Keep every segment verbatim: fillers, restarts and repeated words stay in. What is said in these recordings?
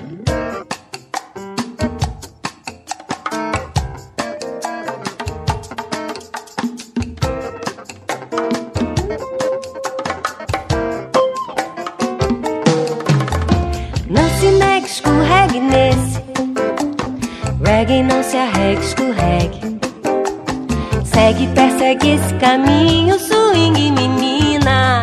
Não se negue, escorregue nesse reggae, não se arregue, escorregue. Segue, persegue esse caminho, swing, menina.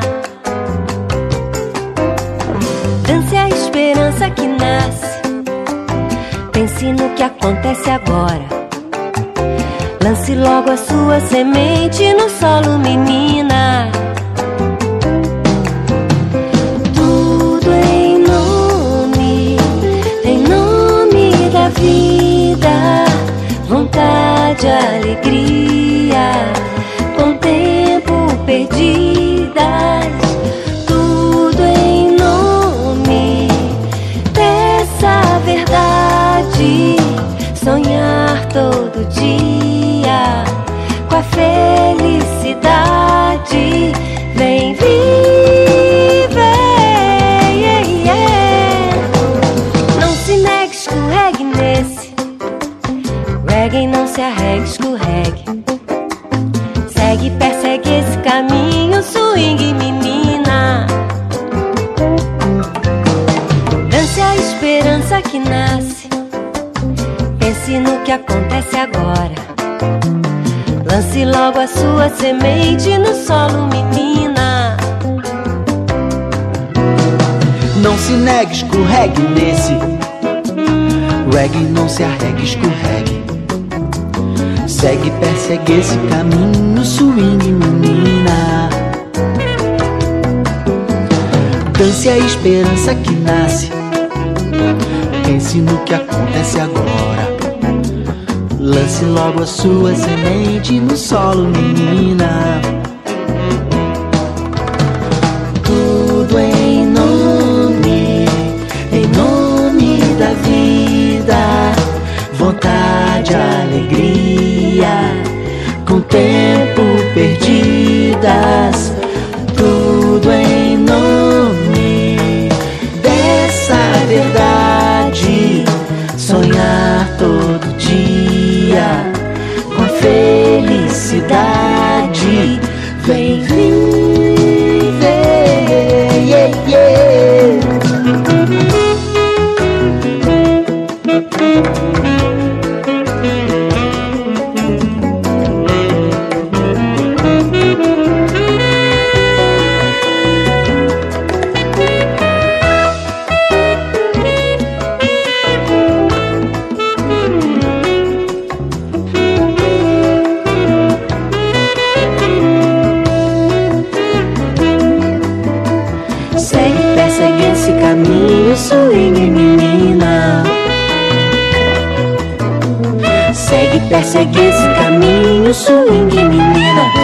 Dance a esperança que nasce. Pense no que acontece agora. Lance logo a sua semente no solo, menina. Tudo em nome, em nome da vida, vontade, alegria, com tempo perdidas. Tudo em nome dessa verdade, sonhar todo dia com a felicidade. Vem viver, yeah, yeah. Não se negue, escorregue nesse reggae, não se arregue, escorregue. Segue, persegue esse caminho, swing, menina. Dance a esperança que nasce. Pense no que acontece agora. Lance logo a sua semente no solo, menina. Não se negue, escorregue nesse reggae, não se arregue, escorregue. Segue, persegue esse caminho, swing, menina. Dance a esperança que nasce. Pense no que acontece agora. Lance logo a sua semente no solo, menina. Tudo em nome, em nome da vida, vontade, alegria, com tempo perdidas. Tudo em nome dessa verdade, sonhar todo dia com a felicidade. Vem viver, yeah, yeah. Segue esse caminho, swing, menina. Segue, persegue esse caminho, swing, menina.